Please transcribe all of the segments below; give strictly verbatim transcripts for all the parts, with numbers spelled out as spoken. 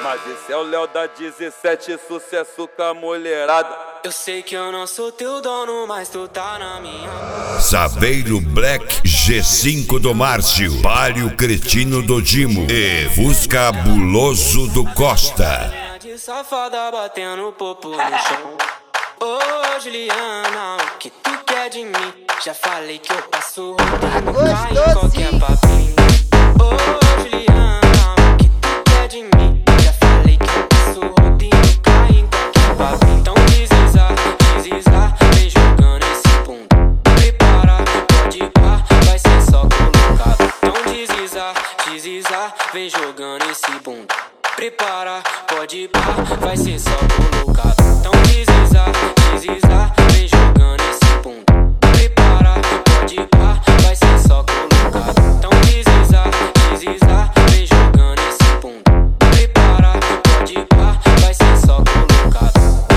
Mas esse é o Léo da dezessete, sucesso com a mulherada. Eu sei que eu não sou teu dono, mas tu tá na minha mão. Saveiro Black G cinco do Márcio, Palio Cretino do Dimo e Fusca Buloso do Costa. De safada batendo popo no chão. Ô Juliana, o que tu quer de mim? Já falei que eu passo rodando, cai em qualquer papinho. Ô Juliana, o que tu quer de mim? Já falei que eu passo rodando, cai em qualquer papinho. Então desliza, desliza, vem jogando esse bundão. Prepara, pode ir pá, vai ser só colocado. Então desliza, desliza, vem jogando esse bundão. Prepara, pode ir pá, vai ser só colocado. Então desliza, desliza, vem jogando esse bundão. Prepara, pode ir pá, vai ser só colocado. Então desliza, desliza, vem jogando esse bundão. Prepara, pode ir pá, vai ser só colocado.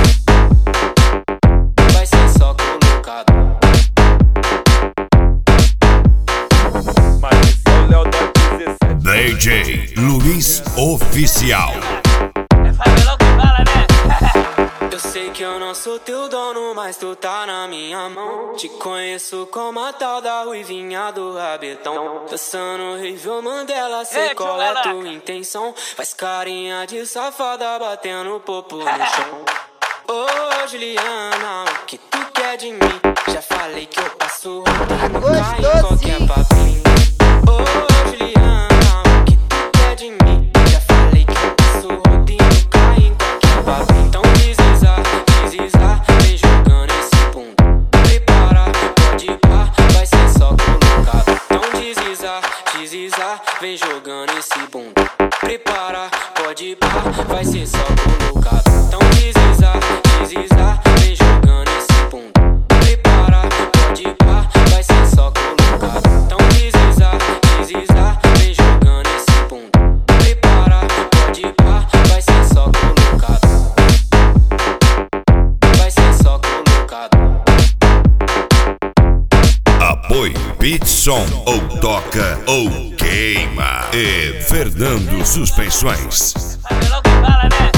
Vai ser só colocado. Mas esse é o Léo da dezessete. D J Luiz Oficial. Eu sei que eu não sou teu dono, mas tu tá na minha mão. Te conheço como a tal da ruivinha do rabetão. Dançando Rivel Mandela, sei qual é tua intenção. Faz carinha de safada batendo popo no chão. Ô Juliana, o que tu quer de mim? Já falei que eu passo rodando, cai em qualquer papinho. Ô Juliana, o que tu quer de mim? Já falei que eu passo rodando, cai em qualquer papinho. Então desliza, desliza, vem jogando esse bundão. Prepara, pode ir pá, vai ser só colocado. Então desliza, desliza, vem jogando esse bundão. Prepara, pode ir pá, vai ser só colocado. Então desliza, desliza, vem jogando esse bundão. Prepara, pode ir pá, vai ser só colocado. Então desliza, desliza, vem jogando esse bundão. Prepara, pode ir pá, vai ser só colocado. Vai ser só colocado. Apoio Pitson, ou toca ou queima. E Fernando Suspensões. Sabe logo que fala, né?